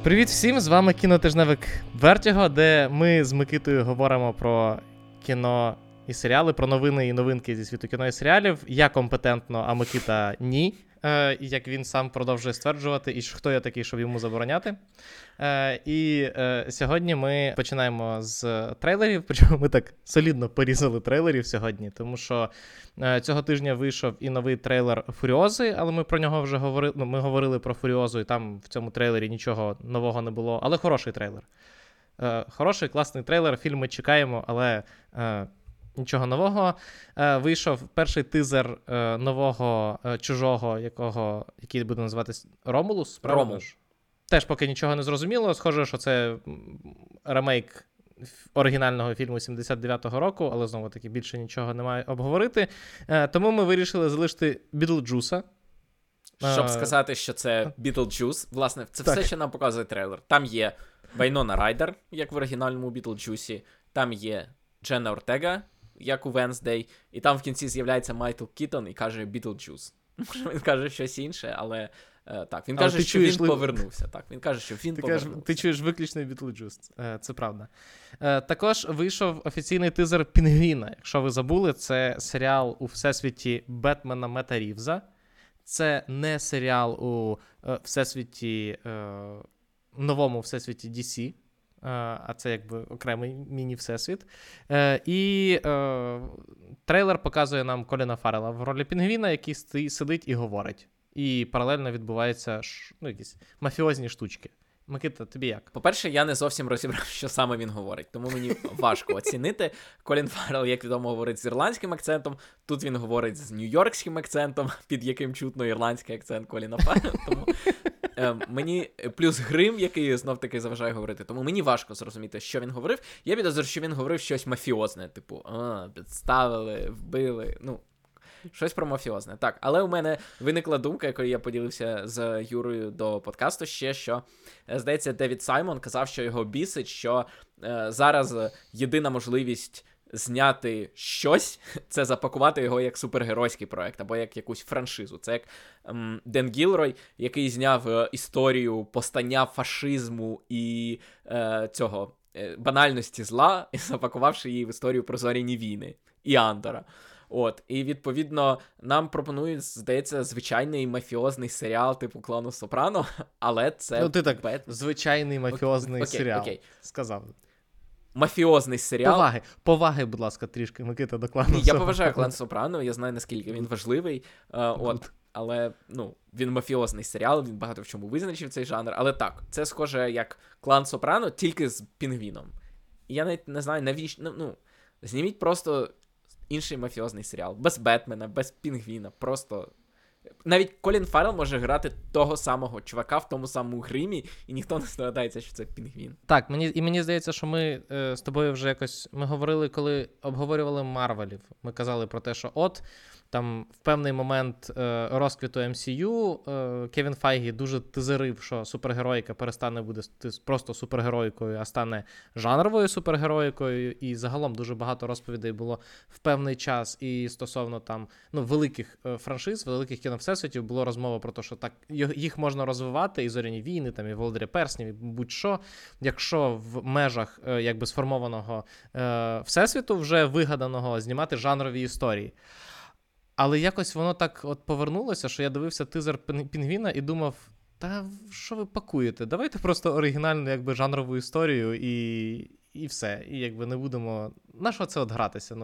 Привіт всім, з вами кінотижневик Vertigo, де ми з Микитою говоримо про кіно і серіали, про новини і новинки зі світу кіно і серіалів. Я компетентно, а Микита ні. Як він сам продовжує стверджувати, і хто я такий, щоб йому забороняти. І сьогодні ми починаємо з трейлерів, причому ми так солідно порізали трейлерів сьогодні, тому що цього тижня вийшов і новий трейлер Фуріози, але ми про нього вже говорили, ми говорили про Фуріозу, і там в цьому трейлері нічого нового не було, але хороший трейлер. Хороший, класний трейлер, фільм ми чекаємо, але... Нічого нового. Вийшов перший тизер нового чужого, який буде називатись Ромулус. Ромулус. Теж поки нічого не зрозуміло. Схоже, що це ремейк оригінального фільму 79-го року, але знову-таки більше нічого немає обговорити. Тому ми вирішили залишити Бітлджуса. Щоб сказати, що це Бітлджус. Власне, це все, що нам показує трейлер. Там є Вайнона Райдер, як в оригінальному Бітлджусі. Там є Дженна Ортега, як у Венсдей, і там в кінці з'являється Майкл Кітон і каже Бітлджус. Може, він каже щось інше, але так, він каже, що він повернувся. Так, він каже, що він повернувся. Ти чуєш виключний Бітлджус, це правда. Також вийшов офіційний тизер Пінгвіна. Якщо ви забули, це серіал у всесвіті Бетмена Мета Рівза. Це не серіал у всесвіті, новому всесвіті DC. А це якби окремий міні-всесвіт. І трейлер показує нам Коліна Фаррелла в ролі Пінгвіна, який сидить і говорить. І паралельно відбуваються якісь мафіозні штучки. Микита, тобі як? По-перше, я не зовсім розібрав, що саме він говорить, тому мені важко оцінити. Колін Фаррелл, як відомо, говорить з ірландським акцентом, тут він говорить з нью-йоркським акцентом, під яким чутно ірландський акцент Коліна Фаррелла, тому... Мені плюс грим, який знов-таки заважає говорити, тому мені важко зрозуміти, що він говорив. Я підозрюю, що він говорив щось мафіозне, типу, підставили, вбили, щось про мафіозне. Так, але у мене виникла думка, якою я поділився з Юрою до подкасту ще, що, здається, Девід Саймон казав, що його бісить, що зараз єдина можливість зняти щось, це запакувати його як супергеройський проект, або як якусь франшизу. Це як Ден Гілрой, який зняв історію постання фашизму і банальності зла, і запакувавши її в історію про зоряні війни і Андора. І, відповідно, нам пропонують, здається, звичайний мафіозний серіал типу «Клану Сопрано», але це... ти так, звичайний мафіозний серіал, сказав. Мафіозний серіал. Поваги, будь ласка, трішки, Микита, до «Клану Сопрано». Я поважаю «Клан Сопрано», я знаю, наскільки він важливий, але, він мафіозний серіал, він багато в чому визначив цей жанр, але так, це схоже як «Клан Сопрано», тільки з Пінгвіном. І я навіть не знаю, навіщо, зніміть просто інший мафіозний серіал, без Бетмена, без Пінгвіна, просто... Навіть Колін Фаррелл може грати того самого чувака в тому самому гримі, і ніхто не здогадається, що це Пінгвін. Так, мені здається, що ми з тобою вже якось... Ми говорили, коли обговорювали Марвелів. Ми казали про те, що там в певний момент розквіту MCU Кевін Файгі дуже тизерив, що супергероїка перестане бути просто супергероїкою, а стане жанровою супергероїкою. І загалом дуже багато розповідей було в певний час і стосовно там великих франшиз, великих кіновсесвітів було розмова про те, що так їх можна розвивати, і «Зоряні війни», там, і «Володарі перснів», і будь-що, якщо в межах якби сформованого всесвіту, вже вигаданого, знімати жанрові історії. Але якось воно так повернулося, що я дивився тизер Пінгвіна і думав, та що ви пакуєте? Давайте просто оригінальну якби жанрову історію і все. І якби не будемо... На що це гратися?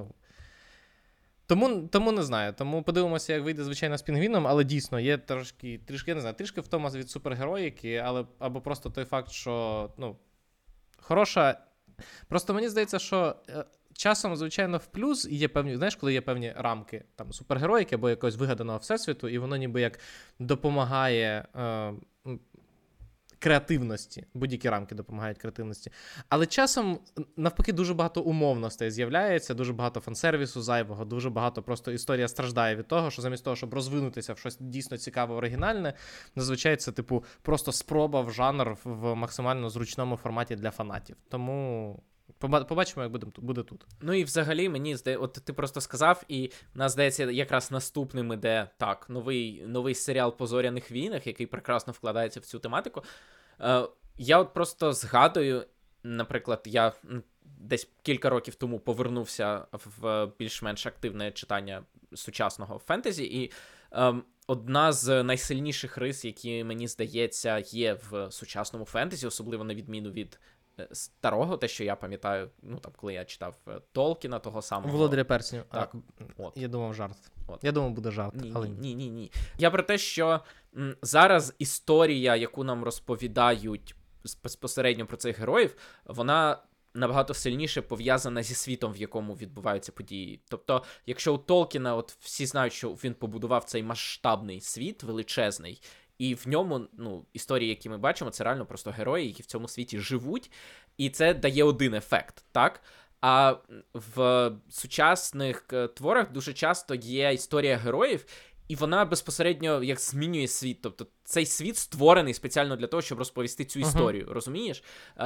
Тому не знаю. Тому подивимося, як вийде, звичайно, з Пінгвіном, але дійсно є трішки, я не знаю, трішки втома від супергероїки, або просто той факт, що, хороша... Просто мені здається, що часом, звичайно, в плюс є певні, знаєш, коли є певні рамки там супергероїки або якогось вигаданого всесвіту, і воно ніби як допомагає креативності, будь-які рамки допомагають креативності. Але часом, навпаки, дуже багато умовностей з'являється, дуже багато фансервісу зайвого, дуже багато просто історія страждає від того, що замість того, щоб розвинутися в щось дійсно цікаве, оригінальне, зазвичай це, просто спроба в жанр в максимально зручному форматі для фанатів. Тому... Побачимо, як буде тут. І взагалі, мені здається, ти просто сказав, і в нас, здається, якраз наступним іде, новий серіал по «Зоряних війнах», який прекрасно вкладається в цю тематику. Я от просто згадую, наприклад, я десь кілька років тому повернувся в більш-менш активне читання сучасного фентезі, і одна з найсильніших рис, які, мені здається, є в сучасному фентезі, особливо на відміну від старого, те, що я пам'ятаю, ну там, коли я читав Толкіна, того самого. Володаря перснів. Так, от. Я думав жарт. От. Я думав, буде жарт, але ні. Я про те, що зараз історія, яку нам розповідають безпосередньо про цих героїв, вона набагато сильніше пов'язана зі світом, в якому відбуваються події. Тобто, якщо у Толкіна, от всі знають, що він побудував цей масштабний світ, величезний, і в ньому, ну, історії, які ми бачимо, це реально просто герої, які в цьому світі живуть, і це дає один ефект, так? А в сучасних творах дуже часто є історія героїв, і вона безпосередньо як змінює світ. Тобто цей світ створений спеціально для того, щоб розповісти цю історію, розумієш?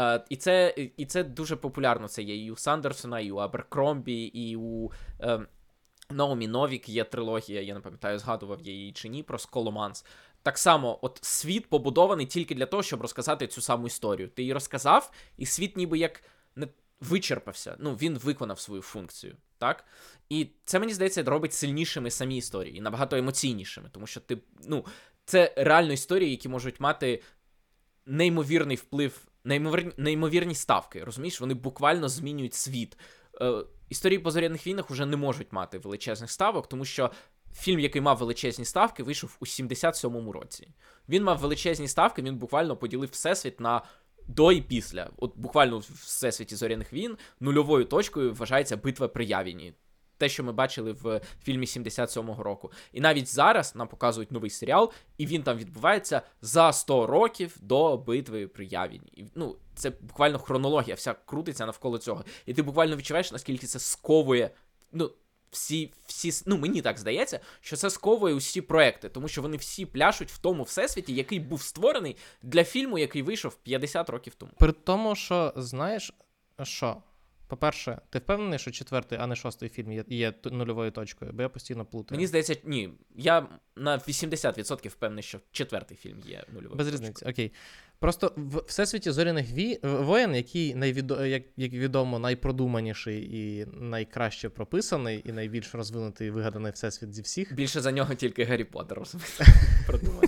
І це дуже популярно. Це є і у Сандерсона, і у Аберкромбі, і у Наомі Новік є трилогія, я не пам'ятаю, згадував я її чи ні, про Сколоманс. Так само, от світ побудований тільки для того, щоб розказати цю саму історію. Ти її розказав, і світ ніби як не вичерпався. Ну, він виконав свою функцію, так? І це, мені здається, робить сильнішими самі історії, і набагато емоційнішими, тому що ну, це реально історії, які можуть мати неймовірний вплив, неймовірні ставки, розумієш? Вони буквально змінюють світ. Історії по зоряних війнах вже не можуть мати величезних ставок, тому що фільм, який мав величезні ставки, вийшов у 77-му році. Він мав величезні ставки, він буквально поділив всесвіт на до і після. От буквально в всесвіті зоряних війн нульовою точкою вважається битва при Явіні. Те, що ми бачили в фільмі 77-го року. І навіть зараз нам показують новий серіал, і він там відбувається за 100 років до битви при Явіні. Ну, це буквально хронологія, вся крутиться навколо цього. І ти буквально відчуваєш, наскільки це сковує, ну, ну, мені так здається, що це сковує усі проекти, тому що вони всі пляшуть в тому всесвіті, який був створений для фільму, який вийшов 50 років тому. При тому, що, знаєш, що? По-перше, ти впевнений, що 4-й, а не 6-й фільм є нульовою точкою? Бо я постійно плутаю. Мені здається, ні. Я на 80% впевнений, що 4-й фільм є нульовою Без різниці, окей. Просто в Всесвіті зоряних воєн, який, як відомо, найпродуманіший і найкраще прописаний, і найбільш розвинутий і вигаданий всесвіт зі всіх. Більше за нього тільки Гаррі Поттер, розумієте? Продуманий.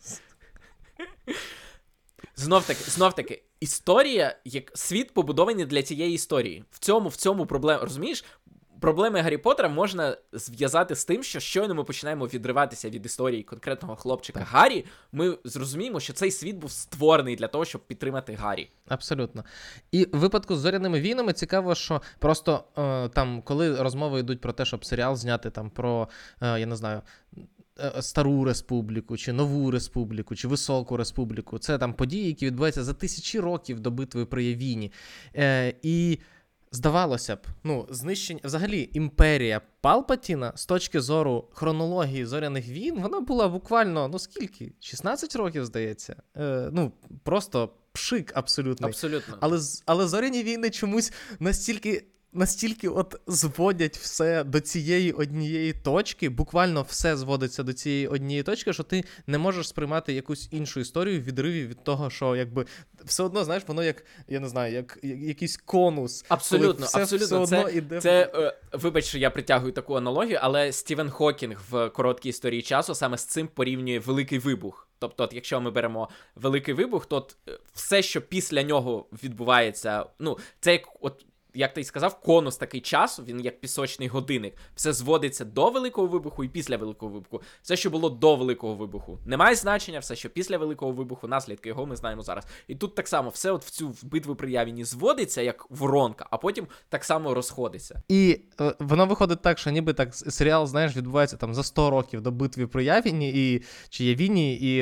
Знов-таки, історія, як світ побудований для цієї історії. В цьому проблема, розумієш? Проблеми Гаррі Поттера можна зв'язати з тим, що щойно ми починаємо відриватися від історії конкретного хлопчика Гаррі, ми зрозуміємо, що цей світ був створений для того, щоб підтримати Гаррі. Абсолютно. І в випадку з зоряними війнами цікаво, що просто там, коли розмови йдуть про те, щоб серіал зняти там про, я не знаю, Стару Республіку, чи Нову Республіку, чи Високу Республіку. Це там події, які відбуваються за тисячі років до битви при Явіні. І здавалося б, ну, знищення, взагалі, імперія Палпатіна з точки зору хронології зоряних війн, вона була буквально, ну скільки? 16 років, здається. Ну, просто пшик абсолютний. Абсолютно. Але зоряні війни чомусь настільки от зводять все до цієї однієї точки, буквально все зводиться до цієї однієї точки, що ти не можеш сприймати якусь іншу історію в відриві від того, що якби все одно, знаєш, воно як, я не знаю, як якийсь конус. Абсолютно. Все одно іде. Вибач, що я притягую таку аналогію, але Стівен Хокінг в «Короткій історії часу» саме з цим порівнює Великий Вибух. Тобто, от якщо ми беремо Великий Вибух, то все, що після нього відбувається, ну, це як ти й сказав, конус такий часу, він як пісочний годинник. Все зводиться до Великого Вибуху і після Великого Вибуху. Все, що було до Великого Вибуху, не має значення, все, що після Великого Вибуху, наслідки його ми знаємо зараз. І тут так само, все от в цю битву при Явіні зводиться, як воронка, а потім так само розходиться. І воно виходить так, що ніби так серіал, знаєш, відбувається там за 100 років до битви при Явіні, чи Явіні, і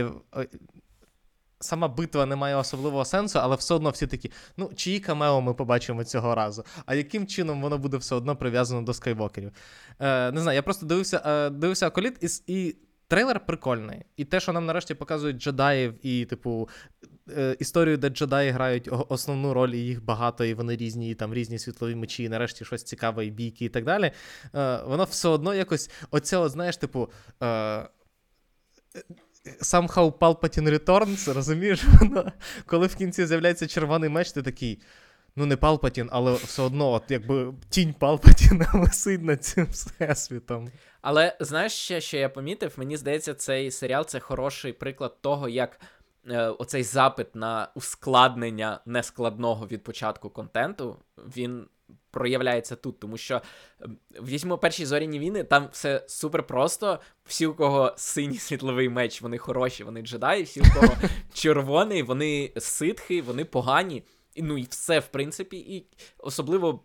сама битва не має особливого сенсу, але все одно всі такі, ну, чиї камео ми побачимо цього разу? А яким чином воно буде все одно прив'язано до скайвокерів? Не знаю, я просто дивився «Аколіт», і трейлер прикольний. І те, що нам нарешті показують джедаїв, і, типу, історію, де джедаї грають основну роль, і їх багато, і вони різні, і там різні світлові мечі, і нарешті щось цікаве, і бійки, і так далі. Воно все одно якось, оце, знаєш, типу, somehow Palpatine Returns, розумієш? Воно, коли в кінці з'являється червоний меч, ти такий, ну не Палпатін, але все одно, от якби тінь Палпатіна висить над цим всесвітом. Але знаєш ще, що я помітив? Мені здається, цей серіал — це хороший приклад того, як оцей запит на ускладнення нескладного від початку контенту, він проявляється тут, тому що візьмо перші «Зоряні війни», там все супер просто, всі, у кого синій світловий меч, вони хороші, вони джедаї, всі, у кого червоний, вони ситхи, вони погані, ну і все, в принципі, і особливо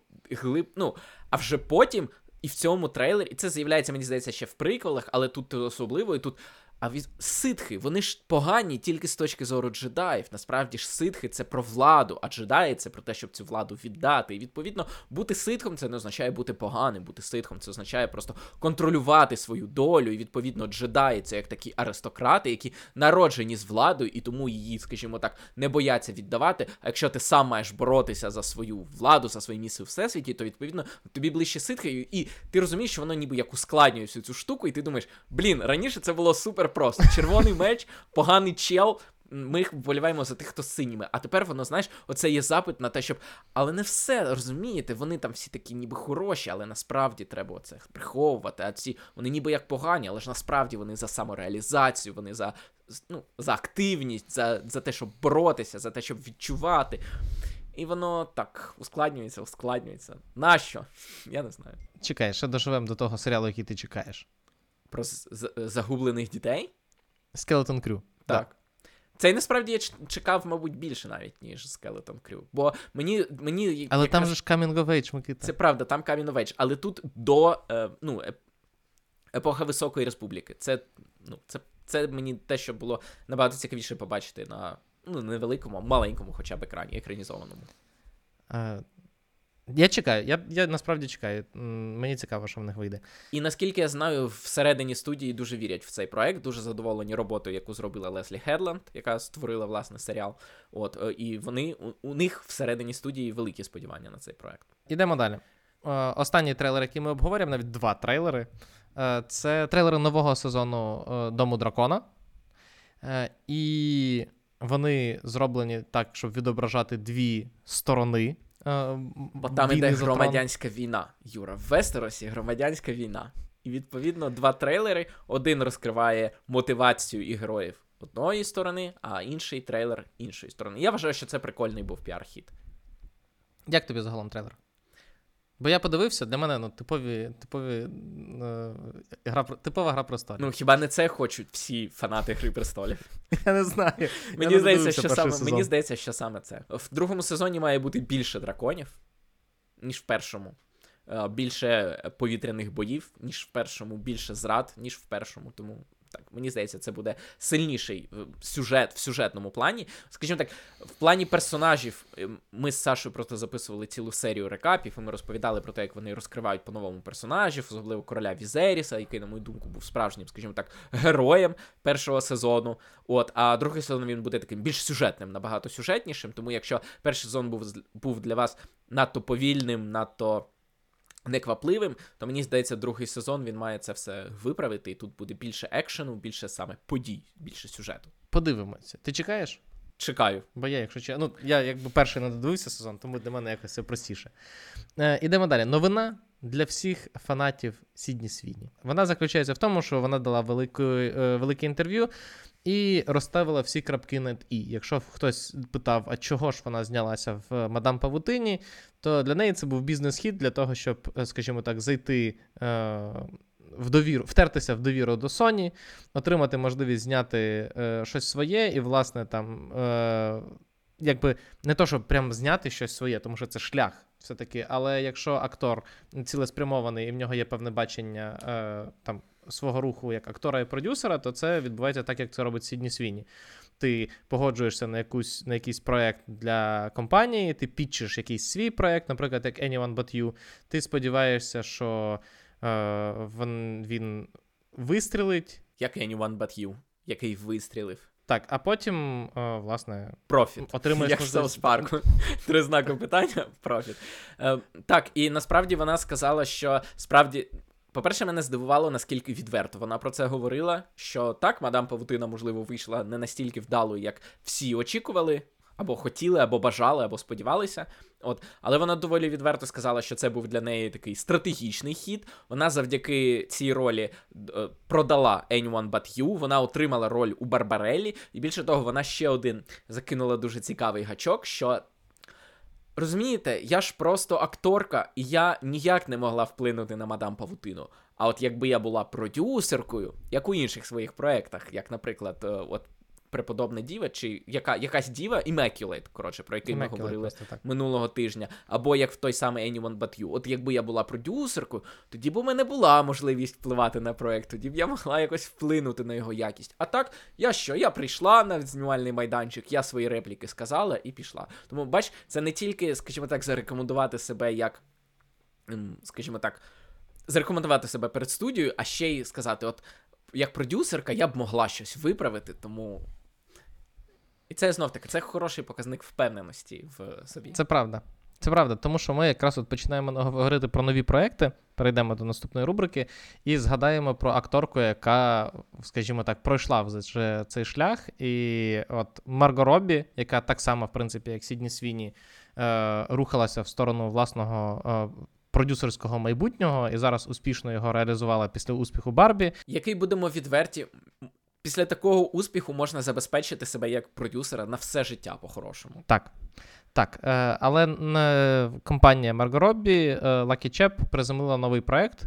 а вже потім, і в цьому трейлері, і це з'являється, мені здається, ще в приквелах, але тут особливо, і тут ситхи, вони ж погані тільки з точки зору джедаїв. Насправді ж ситхи — це про владу, а джедаї — це про те, щоб цю владу віддати. І, відповідно, бути ситхом — це не означає бути поганим. Бути ситхом — це означає просто контролювати свою долю. І, відповідно, джедаї — це як такі аристократи, які народжені з владою, і тому її, скажімо так, не бояться віддавати. А якщо ти сам маєш боротися за свою владу, за своє місце у всесвіті, то, відповідно, тобі ближче ситхи, і ти розумієш, що воно ніби як ускладнює всю цю штуку, і ти думаєш, раніше це було супер просто. Червоний меч, поганий чел, ми вболіваємо за тих, хто з синіми. А тепер воно, знаєш, оце є запит на те, щоб... Але не все, розумієте, вони там всі такі ніби хороші, але насправді треба оце приховувати. А ці, вони ніби як погані, але ж насправді вони за самореалізацію, вони за активність, за те, щоб боротися, за те, щоб відчувати. І воно так ускладнюється. Нащо? Я не знаю. Чекай, ще доживемо до того серіалу, який ти чекаєш. Про загублених дітей? Skeleton Crew. Так. Цей, насправді, я чекав, мабуть, більше навіть, ніж Skeleton Crew. Бо мені але там же ж Coming of Age, Микита. Це правда, там Coming of Age. Але тут до, епоха Високої Республіки. Це мені те, що було набагато цікавіше побачити на невеликому, маленькому хоча б екрані, екранізованому. Я чекаю, я насправді чекаю. Мені цікаво, що в них вийде. І наскільки я знаю, всередині студії дуже вірять в цей проект, дуже задоволені роботою, яку зробила Леслі Хедланд, яка створила, власне, серіал. І у них всередині студії великі сподівання на цей проект. Ідемо далі. Останній трейлер, який ми обговорюємо, навіть 2 трейлери. Це трейлери нового сезону Дому Дракона. І вони зроблені так, щоб відображати 2 сторони. Бо там іде громадянська війна, Юра. В Вестеросі громадянська війна. І, відповідно, 2 трейлери. Один розкриває мотивацію і героїв одної сторони, а інший трейлер іншої сторони. Я вважаю, що це прикольний був піар-хід. Як тобі загалом трейлер? Бо я подивився, для мене типова гра престолів. Хіба не це хочуть всі фанати Гри престолів? Я не знаю. Мені здається, що саме це. В другому сезоні має бути більше драконів, ніж в першому. Більше повітряних боїв, ніж в першому. Більше зрад, ніж в першому. Тому, так, мені здається, це буде сильніший сюжет в сюжетному плані. Скажімо так, в плані персонажів ми з Сашою просто записували цілу серію рекапів, і ми розповідали про те, як вони розкривають по-новому персонажів, особливо короля Візеріса, який, на мою думку, був справжнім, скажімо так, героєм першого сезону. А другий сезон він буде таким більш сюжетним, набагато сюжетнішим, тому якщо перший сезон був для вас надто повільним, надто неквапливим, то мені здається, другий сезон він має це все виправити, і тут буде більше екшену, більше саме подій, більше сюжету. Подивимося. Ти чекаєш? Чекаю. Бо я, якщо чесно, я якби перший не додивився сезон, тому для мене якось це простіше. Ідемо далі. Новина для всіх фанатів Сідні Свіні. Вона заключається в тому, що вона дала велике інтерв'ю і розставила всі крапки над «і». Якщо хтось питав, а чого ж вона знялася в «Мадам Павутині», то для неї це був бізнес-хід для того, щоб, скажімо так, зайти втертися в довіру до Sony, отримати можливість зняти щось своє і, власне, там, якби не то, щоб прям зняти щось своє, тому що це шлях все-таки, але якщо актор цілеспрямований і в нього є певне бачення там, свого руху як актора і продюсера, то це відбувається так, як це робить Сідні Свіні. Ти погоджуєшся на якийсь проєкт для компанії, ти підчиш якийсь свій проєкт, наприклад, як Anyone But You, ти сподіваєшся, що він вистрілить. Як Anyone But You, який вистрілив. Так, а потім, власне, профіт. Отримаєш як в Саус Парку. 3 знаки питання, профіт. Так, і насправді вона сказала, що справді По-перше, мене здивувало, наскільки відверто вона про це говорила, що так, Мадам Павутина, можливо, вийшла не настільки вдалою, як всі очікували, або хотіли, або бажали, або сподівалися. Але вона доволі відверто сказала, що це був для неї такий стратегічний хід. Вона завдяки цій ролі продала Anyone But You, вона отримала роль у Барбареллі, і більше того, вона ще один закинула дуже цікавий гачок, що розумієте, я ж просто акторка, і я ніяк не могла вплинути на Мадам Павутину. А от якби я була продюсеркою, як у інших своїх проєктах, як, наприклад, Преподобна діва, чи якась діва, Immaculate, коротше, про який ми говорили минулого тижня, або як в той самий Anyone But You. От якби я була продюсеркою, тоді б у мене була можливість впливати на проєкт, тоді б я могла якось вплинути на його якість. А так, я прийшла на знімальний майданчик, я свої репліки сказала і пішла. Тому, бач, це не тільки, скажімо так, зарекомендувати себе як, скажімо так, зарекомендувати себе перед студією, а ще й сказати, от, як продюсерка я б могла щось виправити, тому... І це, знов-таки, це хороший показник впевненості в собі. Це правда. Це правда, тому що ми якраз от починаємо говорити про нові проекти, перейдемо до наступної рубрики, і згадаємо про акторку, яка, скажімо так, пройшла вже цей шлях. І от Марго Роббі, яка так само, в принципі, як Сідні Свіні, рухалася в сторону власного продюсерського майбутнього, і зараз успішно його реалізувала після успіху Барбі. Який, будемо відверті, після такого успіху можна забезпечити себе як продюсера на все життя по-хорошому. Так, але компанія Марго Роббі, Lucky Chap, приземлила новий проект,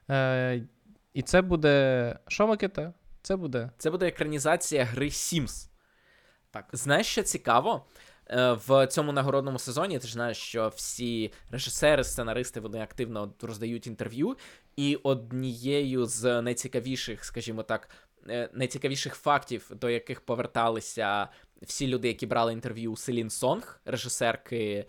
і це буде... Що, Микита? Це буде екранізація гри Sims. Так. Знаєш, що цікаво? В цьому нагородному сезоні ти ж знаєш, що всі режисери, сценаристи, вони активно роздають інтерв'ю, і однією з найцікавіших, скажімо так, найцікавіших фактів, до яких поверталися всі люди, які брали інтерв'ю у Селін Сонг, режисерки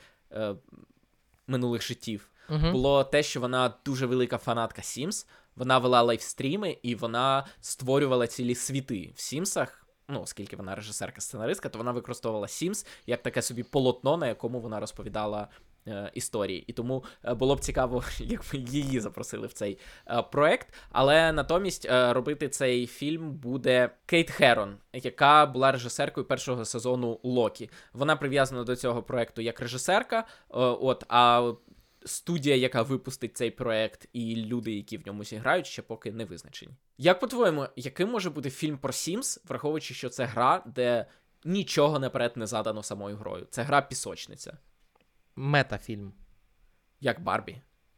минулих життів, було те, що вона дуже велика фанатка Sims, вона вела лайвстріми, і вона створювала цілі світи в Сімсах. Оскільки вона режисерка-сценаристка, то вона використовувала Sims як таке собі полотно, на якому вона розповідала історії. І тому було б цікаво, якби її запросили в цей проект. Але натомість робити цей фільм буде Кейт Херон, яка була режисеркою першого сезону Локі. Вона прив'язана до цього проекту як режисерка, а студія, яка випустить цей проект, і люди, які в ньому зіграють, ще поки не визначені. Як по-твоєму, яким може бути фільм про Sims, враховуючи, що це гра, де нічого наперед не задано самою грою? Це гра-пісочниця. Метафільм. Як Барбі.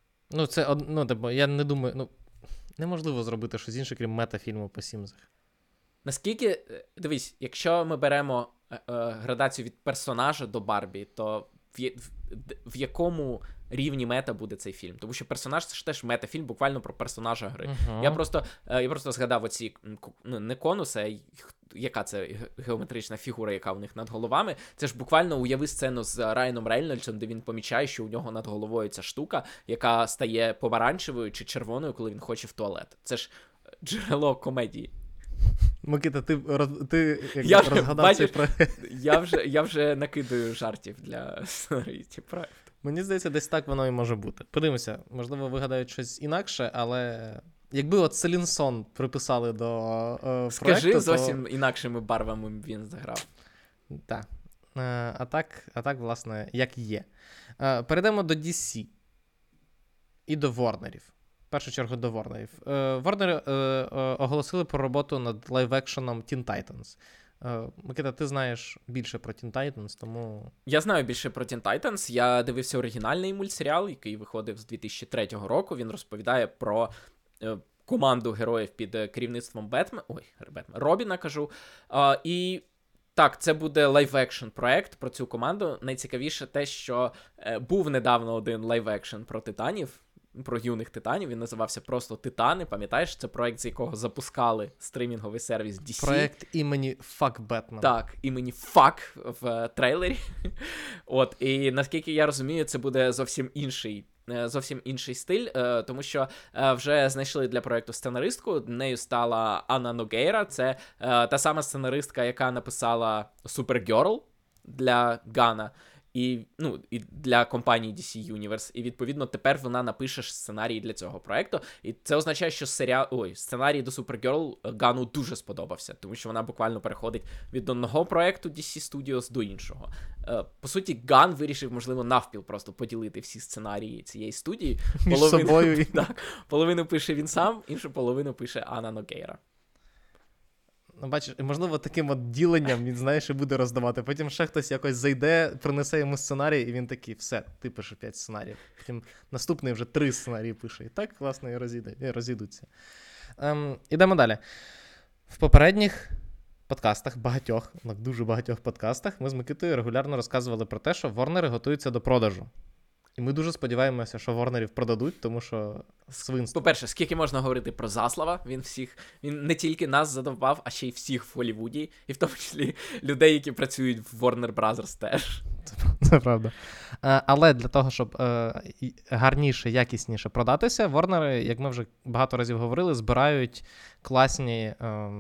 Я не думаю, неможливо зробити щось інше, крім метафільму по Сімсах. Наскільки, дивись, якщо ми беремо градацію від персонажа до Барбі, то в якому рівні мета буде цей фільм? Тому що персонаж — це ж теж метафільм, буквально про персонажа гри. Я просто згадав оці, не конуси, а яка це геометрична фігура, яка у них над головами. Це ж буквально уяви сцену з Райаном Рейнольдсом, де він помічає, що у нього над головою ця штука, яка стає помаранчевою чи червоною, коли він хоче в туалет. Це ж джерело комедії. Микита, ти розгадав цей проект. Я вже накидаю жартів для сценаристів проекту. Мені здається, десь так воно і може бути. Подивимося, можливо, вигадають щось інакше, але якби от Селін Сон приписали до проекту, скажи, зовсім інакшими барвами він заграв. Так. А так, власне, як є. Перейдемо до DC і до Ворнерів. В першу чергу до Ворнерів. Ворнери оголосили про роботу над лайв-екшеном Teen Titans. Микита, ти знаєш більше про Teen Titans, тому... Я знаю більше про Teen Titans. Я дивився оригінальний мультсеріал, який виходив з 2003 року. Він розповідає про команду героїв під керівництвом Робіна, кажу. І так, це буде лайв-екшн проект про цю команду. Найцікавіше те, що був недавно один лайв-екшн про титанів, про юних титанів, він називався просто «Титани», пам'ятаєш? Це проект, з якого запускали стримінговий сервіс DC. Проект імені Fuck Batman. Так, імені Fuck в трейлері. І наскільки я розумію, це буде зовсім інший стиль, тому що вже знайшли для проекту сценаристку, нею стала Анна Ногейра, це та сама сценаристка, яка написала Supergirl для Гана. І для компанії DC Universe. І, відповідно, тепер вона напише сценарій для цього проекту. І це означає, що сценарій до Supergirl Ганну дуже сподобався, тому що вона буквально переходить від одного проекту DC Studios до іншого. По суті, Ганн вирішив, можливо, навпіл просто поділити всі сценарії цієї студії. Між собою. Так, половину пише він сам, іншу половину пише Анна Ногейра. Ну, бачиш, і, можливо, таким от діленням він, знаєш, і буде роздавати. Потім ще хтось якось зайде, принесе йому сценарій, і він такий, все, ти пишеш 5 сценаріїв. Потім наступний вже 3 сценарії пише. І так, власне, і розійдуться. Ідемо далі. В попередніх подкастах, дуже багатьох подкастах, ми з Микитою регулярно розказували про те, що Ворнери готуються до продажу. І ми дуже сподіваємося, що Ворнерів продадуть, тому що свинство. По-перше, скільки можна говорити про Заслава? Він не тільки нас задовбав, а ще й всіх в Голлівуді, і в тому числі людей, які працюють в Warner Brothers теж. Це правда. Але для того, щоб гарніше, якісніше продатися, Ворнери, як ми вже багато разів говорили, збирають класні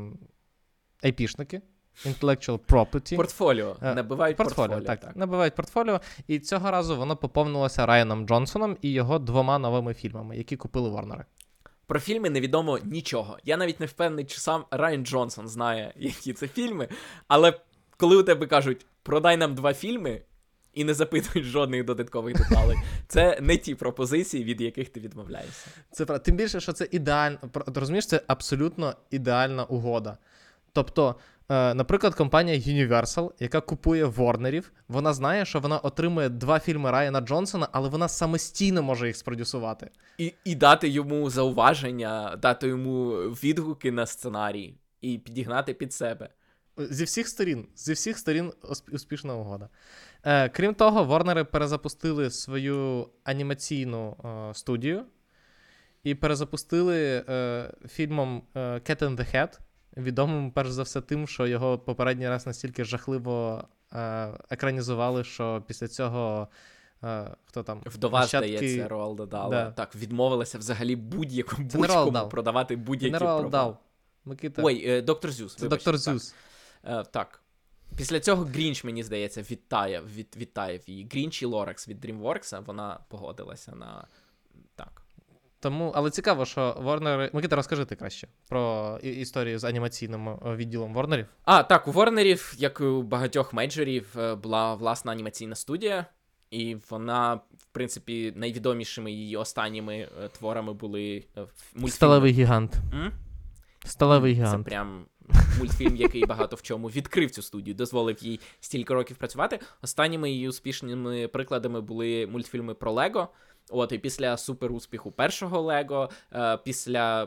IP-шники, Intellectual Property. Портфоліо. Набивають портфоліо. Так, набивають портфоліо. І цього разу воно поповнилося Райаном Джонсоном і його 2 новими фільмами, які купили Ворнери. Про фільми невідомо нічого. Я навіть не впевнений, чи сам Райан Джонсон знає, які це фільми. Але коли у тебе кажуть, продай нам 2 фільми, і не запитують жодних додаткових деталей, це не ті пропозиції, від яких ти відмовляєшся. Це правда. Тим більше, що це ідеально. Розумієш, це абсолютно ідеальна угода. Тобто, наприклад, компанія Universal, яка купує Ворнерів, вона знає, що вона отримує 2 фільми Райана Джонсона, але вона самостійно може їх спродюсувати. І дати йому зауваження, дати йому відгуки на сценарій і підігнати під себе. Зі всіх сторін успішна угода. Крім того, Ворнери перезапустили свою анімаційну студію і перезапустили фільмом Cat in the Hat, відомим, перш за все, тим, що його попередній раз настільки жахливо екранізували, що після цього хто там? Вдова, здається, Роалда Дала. Да. Так, відмовилася взагалі будь-кому продавати будь-які права. Микита. Ой, Доктор Зюс. Це Доктор Зюс. Так. Після цього Грінч, мені здається, відтаяв її. Грінч і Лоракс від DreamWorks, вона погодилася на... Так. Тому, але цікаво, що Ворнери... Микита, розкажи ти краще про історію з анімаційним відділом Ворнерів. Так, у Ворнерів, як і у багатьох мейджорів, була власна анімаційна студія, і вона, в принципі, найвідомішими її останніми творами були мультфільми. Сталевий гігант. Сталевий гігант. Це прям мультфільм, який багато в чому відкрив цю студію, дозволив їй стільки років працювати. Останніми її успішними прикладами були мультфільми про Лего. І після суперуспіху першого Лего, після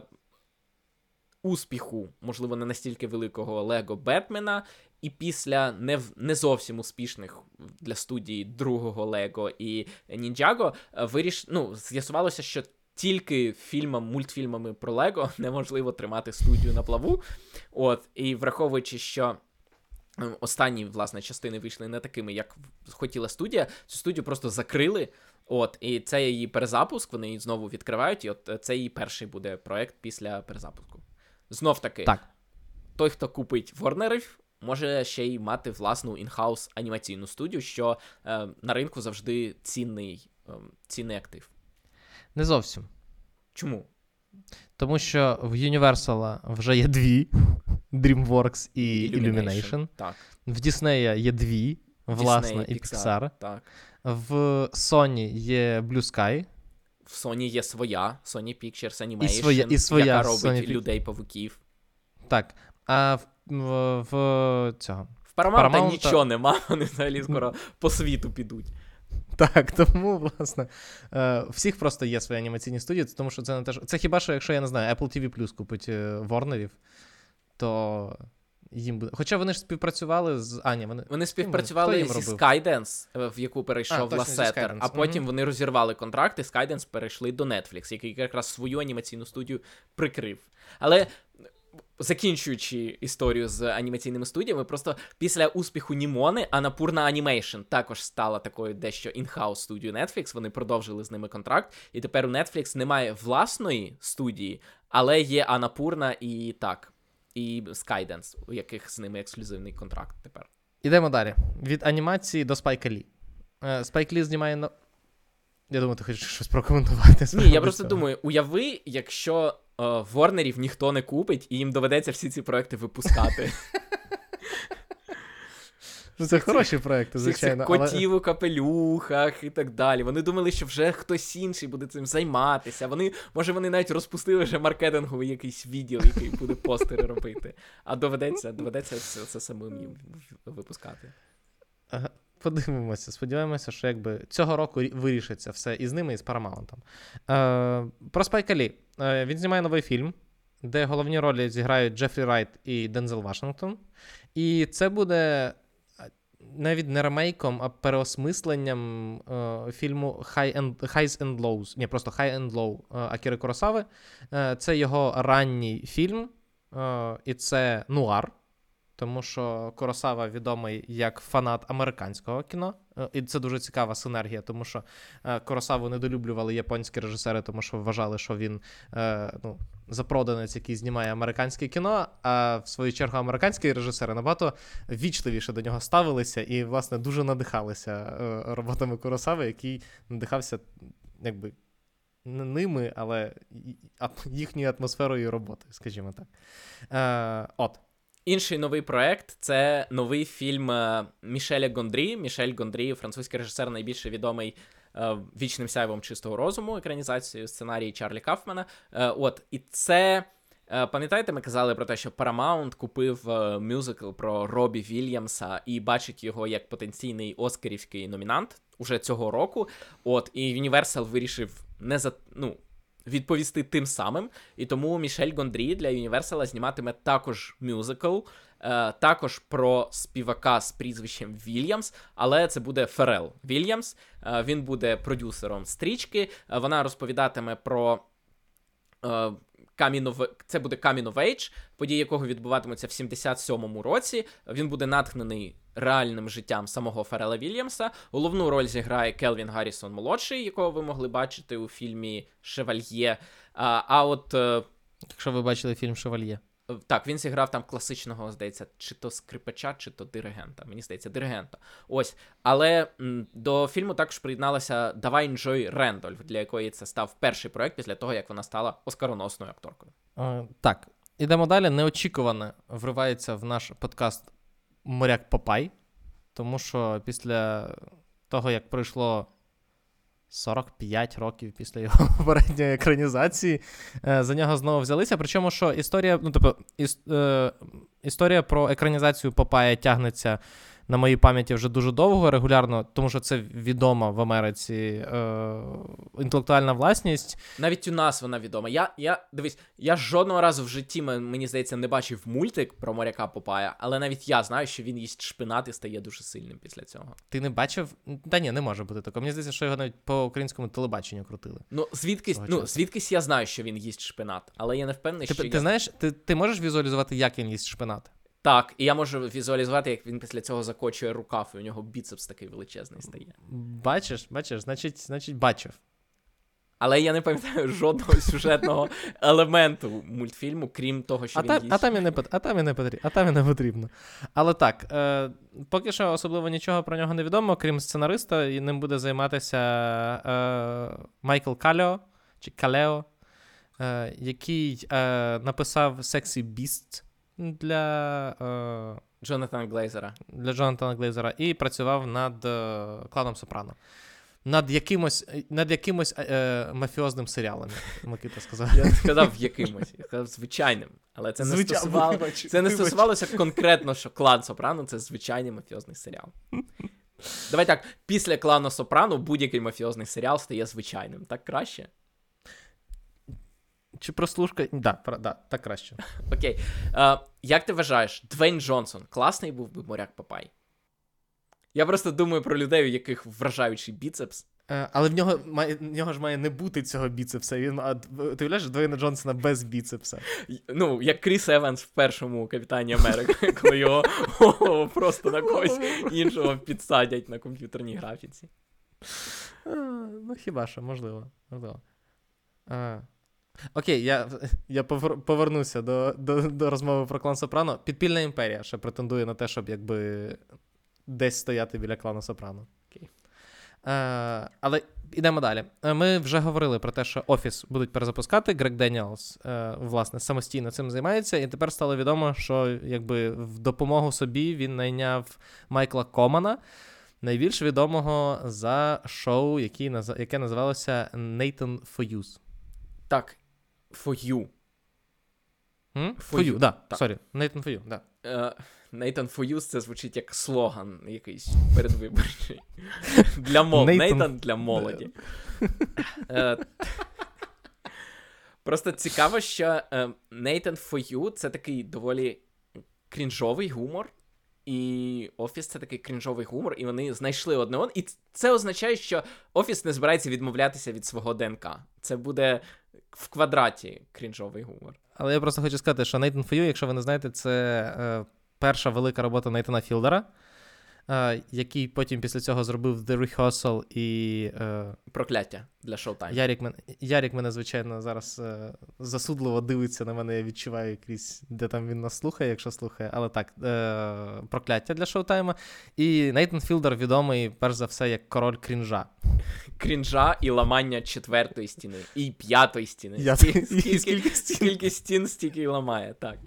успіху, можливо, не настільки великого Лего Бетмена, і після не зовсім успішних для студії другого Лего і Ніндзяго, з'ясувалося, що тільки мультфільмами про Лего неможливо тримати студію на плаву. І враховуючи, що останні, власне, частини вийшли не такими, як хотіла студія, цю студію просто закрили. І це її перезапуск, вони її знову відкривають, і це її перший буде проект після перезапуску. Знов таки, той, хто купить Ворнерів, може ще й мати власну інхаус анімаційну студію, що на ринку завжди цінний актив. Не зовсім. Чому? Тому що в Universal вже є 2, DreamWorks і Illumination. Так. В Disney є 2, власна, і Pixar. Так. В Sony є Blue Sky. В Sony є своя, Sony Pictures Animation, і своя яка робить Sony людей-павуків. Так. А в цього... В Paramount нічого нема, вони взагалі скоро по світу підуть. Так, тому, власне, всіх просто є свої анімаційні студії, тому що це не те, що... Це хіба що, якщо, я не знаю, Apple TV Plus купить Ворнерів, то їм буде... Хоча вони ж співпрацювали з... Вони співпрацювали зі Skydance, в яку перейшов Лассетер, а потім вони розірвали контракт, і Skydance перейшли до Netflix, який якраз свою анімаційну студію прикрив. Але... Закінчуючи історію з анімаційними студіями, просто після успіху Німони, Annapurna Animation також стала такою дещо інхаус студією Netflix, вони продовжили з ними контракт, і тепер у Netflix немає власної студії, але є Annapurna і Skydance, у яких з ними ексклюзивний контракт тепер. Ідемо далі. Від анімації до Спайка Лі. Спайк Лі знімає на... Я думаю, ти хочеш щось прокоментувати. Ні, я просто думаю, уяви, якщо Ворнерів ніхто не купить, і їм доведеться всі ці проекти випускати. Це хороші проекти, Всіх цих звичайно. котів у капелюхах і так далі. Вони думали, що вже хтось інший буде цим займатися. Може, вони навіть розпустили вже маркетинговий якийсь відділ, який буде постери робити. А доведеться це самим їм випускати. Подивимося. Сподіваємося, що якби цього року вирішиться все і з ними, і з Paramount. Про Спайка Лі. Він знімає новий фільм, де головні ролі зіграють Джефрі Райт і Дензел Вашингтон. І це буде навіть не ремейком, а переосмисленням фільму Highs and Lows. Ні, просто High and Low Акіри Куросави. Це його ранній фільм, і це нуар. Тому що Куросава відомий як фанат американського кіно. І це дуже цікава синергія, тому що Куросаву недолюблювали японські режисери, тому що вважали, що він запроданець, який знімає американське кіно, а в свою чергу американські режисери набагато вічливіше до нього ставилися і, власне, дуже надихалися роботами Куросави, який надихався, якби, не ними, але їхньою атмосферою роботи, скажімо так. Інший новий проект – це новий фільм Мішеля Гондрі. Мішель Гондрі – французький режисер, найбільше відомий «Вічним сяйвом чистого розуму», екранізацією сценарії Чарлі Кафмана. І це, пам'ятаєте, ми казали про те, що Paramount купив мюзикл про Робі Вільямса і бачить його як потенційний оскарівський номінант уже цього року. І Universal вирішив відповісти тим самим, і тому Мішель Гондрі для Юніверсала зніматиме також мюзикл, також про співака з прізвищем Вільямс, але це буде Ферел Вільямс, він буде продюсером стрічки, вона розповідатиме про це буде Coming of Age, події якого відбуватимуться в 77-му році. Він буде натхнений реальним життям самого Ферела Вільямса. Головну роль зіграє Келвін Гаррісон-молодший, якого ви могли бачити у фільмі «Шевальє». Якщо ви бачили фільм «Шевальє». Так, він зіграв там класичного, здається, чи то скрипача, чи то диригента. Мені здається, диригента. Але до фільму також приєдналася Давайн Джой Рендольф, для якої це став перший проект після того, як вона стала оскароносною акторкою. Так, ідемо далі. Неочікувано вривається в наш подкаст «Моряк Попай», тому що після того, як пройшло 45 років після його попередньої екранізації, за нього знову взялися. Причому, що історія про екранізацію Попая тягнеться на моїй пам'яті вже дуже довго, регулярно, тому що це відома в Америці інтелектуальна власність. Навіть у нас вона відома. Дивись, я жодного разу в житті, мені здається, не бачив мультик про моряка Попая, але навіть я знаю, що він їсть шпинат і стає дуже сильним після цього. Ти не бачив? Та ні, не може бути такого. Мені здається, що його навіть по українському телебаченню крутили. Звідкись я знаю, що він їсть шпинат, але я не впевнений, що... Ти знаєш, ти можеш візуалізувати, як він їсть шпинат? Так, і я можу візуалізувати, як він після цього закочує рукав, і у нього біцепс такий величезний стає. Бачиш, значить бачив. Але я не пам'ятаю жодного сюжетного елементу мультфільму, крім того, що він їсть. А там і не потрібно. Але так, поки що особливо нічого про нього не відомо, крім сценариста, і ним буде займатися Майкл Калео, який написав «Sexy Beast» для Джонатана Глейзера і працював над «Кланом Сопрано». Над якимось мафіозним серіалом, Микита сказав. Я не сказав якимось, я сказав звичайним. Але це не стосувалося конкретно, що «Клан Сопрано» — це звичайний мафіозний серіал. Давай так, після «Клану Сопрано» будь-який мафіозний серіал стає звичайним. Так краще? Чи прослушка? Да, так краще. Окей. Як ти вважаєш, Двейн Джонсон класний був би моряк Попай? Я просто думаю про людей, у яких вражаючий біцепс. Але в нього ж має не бути цього біцепса. Ти уявляєш Двейна Джонсона без біцепса? Як Кріс Еванс в першому «Капітані Америки», коли його просто на когось іншого підсадять на комп'ютерній графіці. Хіба що, можливо. Окей, я повернуся до розмови про «Клан Сопрано». «Підпільна імперія» ще претендує на те, щоб якби десь стояти біля «Клану Сопрано». Окей. Але йдемо далі. Ми вже говорили про те, що Офіс будуть перезапускати. Грег Деніелс, власне, самостійно цим займається. І тепер стало відомо, що якби в допомогу собі він найняв Майкла Комана, найбільш відомого за шоу, яке називалося Nathan For You. Так, For You. For You, да. Сорі, Nathan For You, да. Nathan For You — це звучить як слоган якийсь передвиборчий. Для молоді. Нейтан для молоді. Просто цікаво, що Nathan For You — це такий доволі крінжовий гумор, і Офіс — це такий крінжовий гумор, і вони знайшли одне одного. І це означає, що Офіс не збирається відмовлятися від свого ДНК. Це буде в квадраті крінжовий гумор. Але я просто хочу сказати, що Nathan For You, якщо ви не знаєте, це перша велика робота Нейтана Філдера, який потім після цього зробив The Rehearsal і... Прокляття для Showtime. Ярік мене, звичайно, зараз засудливо дивиться на мене, я відчуваю крізь, де там він нас слухає, якщо слухає. Але так, Прокляття для Showtime. І Нейтан Філдер відомий, перш за все, як король крінжа. Крінжа і ламання 4-ї стіни. І 5-ї стіни. Скільки стін, стільки і ламає, так.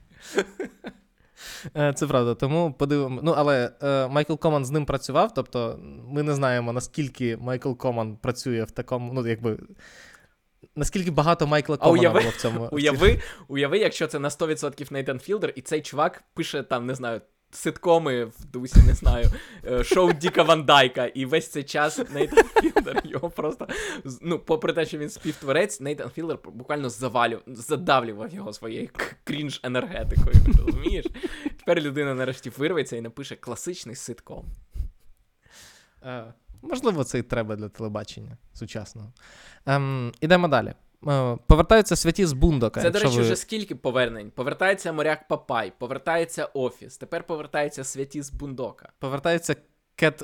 Це правда, тому подивимо. Ну, але Майкл Коман з ним працював, тобто ми не знаємо, наскільки Майкл Коман працює в такому, ну, якби, наскільки багато Майкла Комана було в цьому. Уяви, якщо це на 100% Нейтан Філдер, і цей чувак пише там, не знаю, ситкоми в дусі, не знаю, шоу Діка Ван Дайка, і весь цей час Нейтан Філдер його просто, ну, попри те, що він співтворець, Нейтан Філдер буквально задавлював його своєю крінж-енергетикою, розумієш? Тепер людина нарешті вирветься і напише класичний ситком. Можливо, це і треба для телебачення сучасного. Ідемо далі. Повертаються святі з Бундока. Це, до речі, вже скільки повернень? Повертається Моряк Папай, повертається Офіс, тепер повертаються святі з Бундока. Повертається Кіт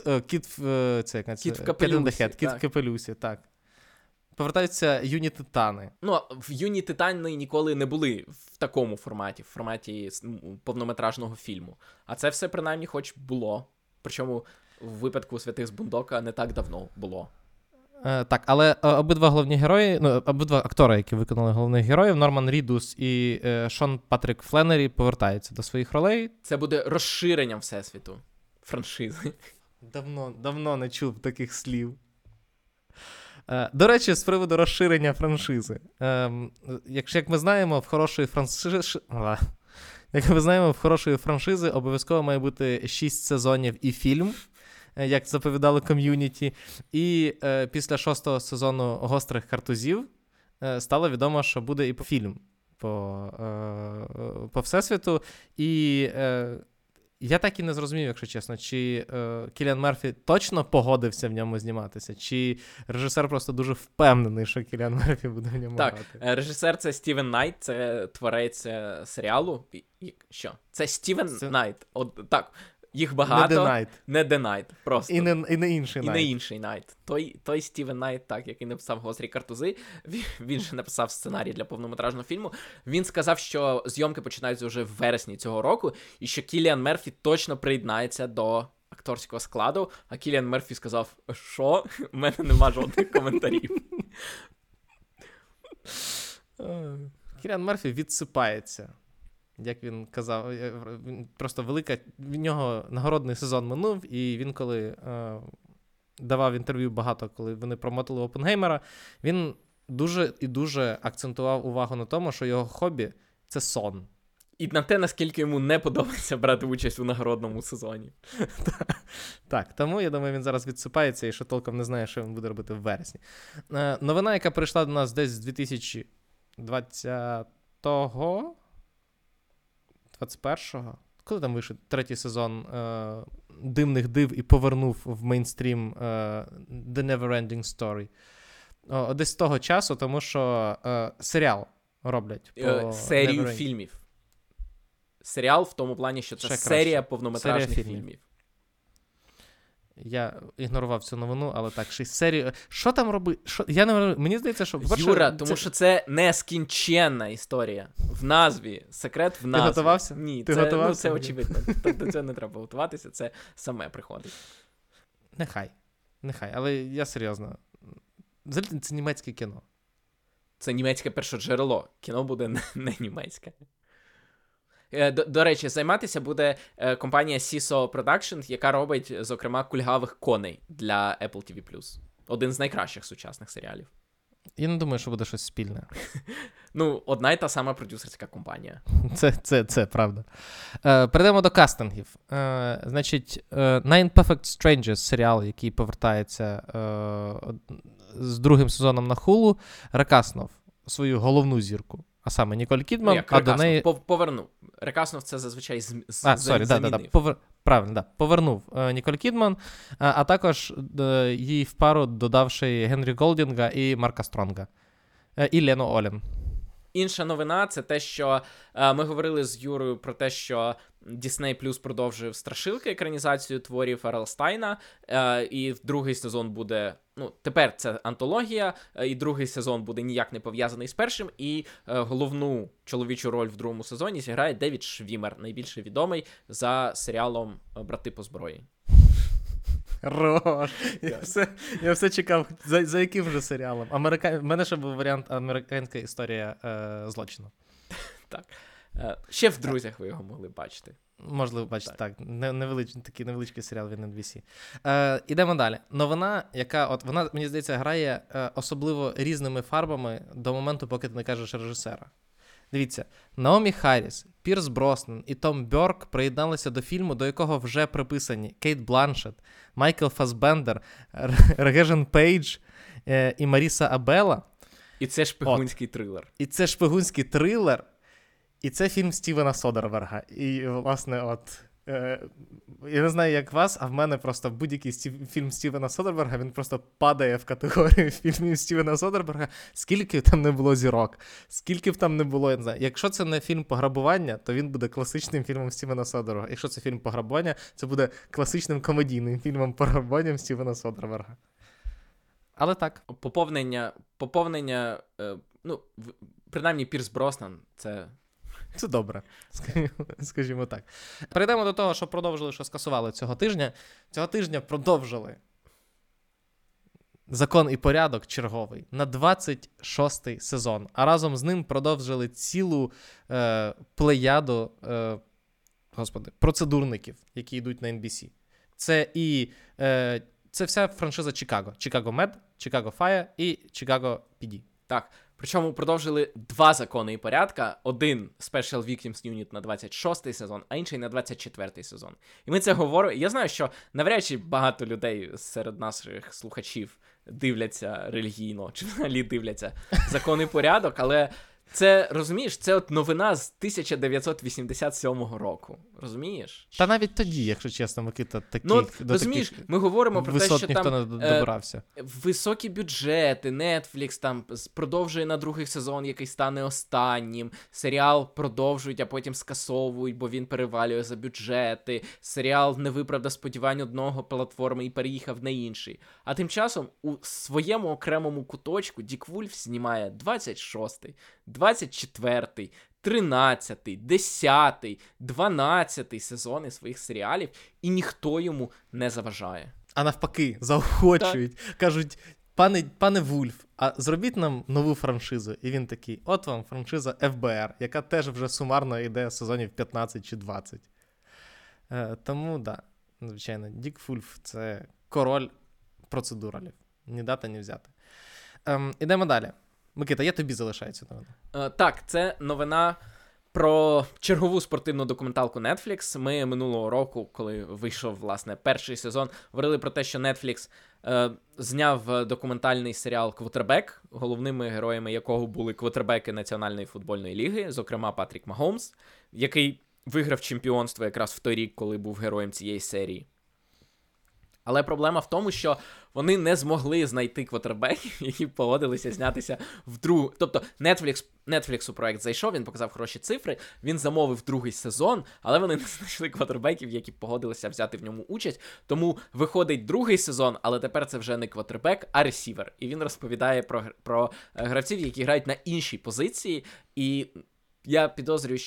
в Капелюсі, так. Повертаються Юні Титани. Ну, в Юні Титани ніколи не були в такому форматі, в форматі повнометражного фільму. А це все, принаймні, хоч було. Причому в випадку святих з Бундока не так давно було. Так, але обидва головні герої, ну, обидва актори, які виконали головних героїв, Норман Рідус і Шон Патрік Фленнері, повертаються до своїх ролей. Це буде розширенням всесвіту франшизи. Давно не чув таких слів. До речі, з приводу розширення франшизи. Як ми знаємо, в хорошої франшизи обов'язково має бути 6 сезонів і фільм, як заповідали ком'юніті. І після 6-го сезону «Гострих картузів» стало відомо, що буде і фільм по Всесвіту. І я так і не зрозумів, якщо чесно, чи Кіліан Мерфі точно погодився в ньому зніматися, чи режисер просто дуже впевнений, що Кіліан Мерфі буде в ньому грати. Так, режисер — це Стівен Найт, це творець серіалу. Що? Це Стівен Найт. Так. Їх багато. Не The Night. Просто. І не інший Найт. І не інший Найт. Той Стівен Найт, так, який написав «Гострі картузи», він же написав сценарій для повнометражного фільму. Він сказав, що зйомки починаються вже в вересні цього року, і що Кіліан Мерфі точно приєднається до акторського складу, а Кіліан Мерфі сказав: що? У мене нема жодних коментарів. Кіліан Мерфі відсипається. Як він казав, просто велика, в нього нагородний сезон минув, і він коли давав інтерв'ю багато, коли вони промотили Оппенгеймера, він дуже і дуже акцентував увагу на тому, що його хобі – це сон. І на те, наскільки йому не подобається брати участь у нагородному сезоні. Так, тому, я думаю, він зараз відсипається і що толком не знає, що він буде робити в вересні. Новина, яка прийшла до нас десь з 2020-го, 21-го, коли там вийшов третій сезон «Дивних див» і повернув в мейнстрім The Neverending Story. Десь з того часу, тому що серіал роблять. Серію фільмів. Серіал в тому плані, що це серія повнометражних фільмів. Я ігнорував цю новину, але так, ще й серію. Що там робить? Мені здається, що... Юра, тому що це нескінченна історія. В назві. Секрет в назві. Ти готувався? Ні, готувався? Це очевидно. До цього не треба готуватися, це саме приходить. Нехай. Нехай, але я серйозно. Взагалі, це німецьке кіно. Це німецьке першоджерело. Кіно буде не німецьке. До речі, займатися буде компанія CISO Production, яка робить, зокрема, кульгавих коней для Apple TV+. Один з найкращих сучасних серіалів. Я не думаю, що буде щось спільне. Ну, одна й та сама продюсерська компанія. Це правда. Перейдемо до кастингів. Значить, Nine Perfect Strangers, серіал, який повертається з другим сезоном на Hulu, рекаснув свою головну зірку, а саме Ніколь Кідман, Як а до неї... повернув. Рекаснув це зазвичай замінив. Правильно, повернув Ніколь Кідман, а також їй в пару додавши Генрі Голдінга і Марка Стронга. І Лену Олен. Інша новина — це те, що ми говорили з Юрою про те, що Disney Plus продовжив «Страшилки» екранізацію творів Р.Л. Стайна, і другий сезон буде, ну, тепер це антологія, і другий сезон буде ніяк не пов'язаний з першим, і головну чоловічу роль в другому сезоні зіграє Девід Швімер, найбільше відомий за серіалом «Брати по зброї». Хорош. Я все чекав, за яким же серіалом. В мене ще був варіант «Американська історія злочину». Так. Ще в «Друзях» ви його могли бачити. Можливо, бачите, так. Такий невеличкий серіал від NBC. Ідемо далі. Новина, яка, от вона, мені здається, грає особливо різними фарбами до моменту, поки ти не кажеш режисера. Дивіться, Наомі Харріс, Пірс Броснан і Том Бьорк приєдналися до фільму, до якого вже приписані Кейт Бланшетт, Майкл Фассбендер, Регежен Пейдж і Маріса Абела. І це шпигунський трилер. І це шпигунський трилер. І це фільм Стівена Содерберга. І, власне, я не знаю, як вас, а в мене просто будь-який фільм Стівена Содерберга, він просто падає в категорію фільмів Стівена Содерберга, скільки б там не було зірок, скільки б там не було, я не знаю. Якщо це не фільм пограбування, то він буде класичним фільмом Стівена Содерберга. Якщо це фільм пограбування, це буде класичним комедійним фільмом пограбуванням Стівена Содерберга. Але так. Поповнення, принаймні Пірс Броснан, це добре, скажімо так. Перейдемо до того, що продовжили, що скасували цього тижня. Цього тижня продовжили «Закон і порядок» черговий на 26-й сезон. А разом з ним продовжили цілу плеяду процедурників, які йдуть на NBC. Це вся франшиза Чикаго. Чикаго Мед, Чикаго Фая і Чикаго PD. Так. Причому продовжили 2 закони і порядка. Один Special Victims Unit на 26-й сезон, а інший на 24-й сезон. І ми це говоримо. Я знаю, що навряд чи багато людей серед наших слухачів дивляться релігійно, чи взагалі дивляться «Закон і порядок», але це, розумієш, це от новина з 1987 року. Розумієш? Та навіть тоді, якщо чесно, Микита, розумієш, ми говоримо про те, що ніхто там не добирався. Високі бюджети, Netflix там продовжує на другий сезон, який стане останнім, серіал продовжують, а потім скасовують, бо він перевалює за бюджети, серіал не виправдав сподівань одного платформи і переїхав на інший. А тим часом у своєму окремому куточку Дік Вульф знімає 26-й, 24-й, 13-й, 10-й, 12-й сезони своїх серіалів, і ніхто йому не заважає. А навпаки, заохочують. Так. Кажуть, пане Вульф, а зробіть нам нову франшизу. І він такий, от вам франшиза ФБР, яка теж вже сумарно йде сезонів 15 чи 20. Тому, да, звичайно, Дік Вульф – це король процедуралів. Ні дати, ні взяти. Ідемо далі. Микита, я тобі залишаю цю новину. Так, це новина про чергову спортивну документалку Netflix. Ми минулого року, коли вийшов, власне, перший сезон, говорили про те, що Netflix зняв документальний серіал «Квотербек», головними героями якого були квотербеки Національної футбольної ліги, зокрема Патрік Магомс, який виграв чемпіонство якраз в той рік, коли був героєм цієї серії. Але проблема в тому, що вони не знайти квотербеків, які погодилися знятися в другу. Тобто Netflix у проект зайшов, він показав хороші цифри, він замовив другий сезон, але вони не знайшли квотербеків, які погодилися взяти в ньому участь. Тому виходить другий сезон, але тепер це вже не квотербек, а ресівер. І він розповідає про гравців, які грають на іншій позиції. І я підозрюю, що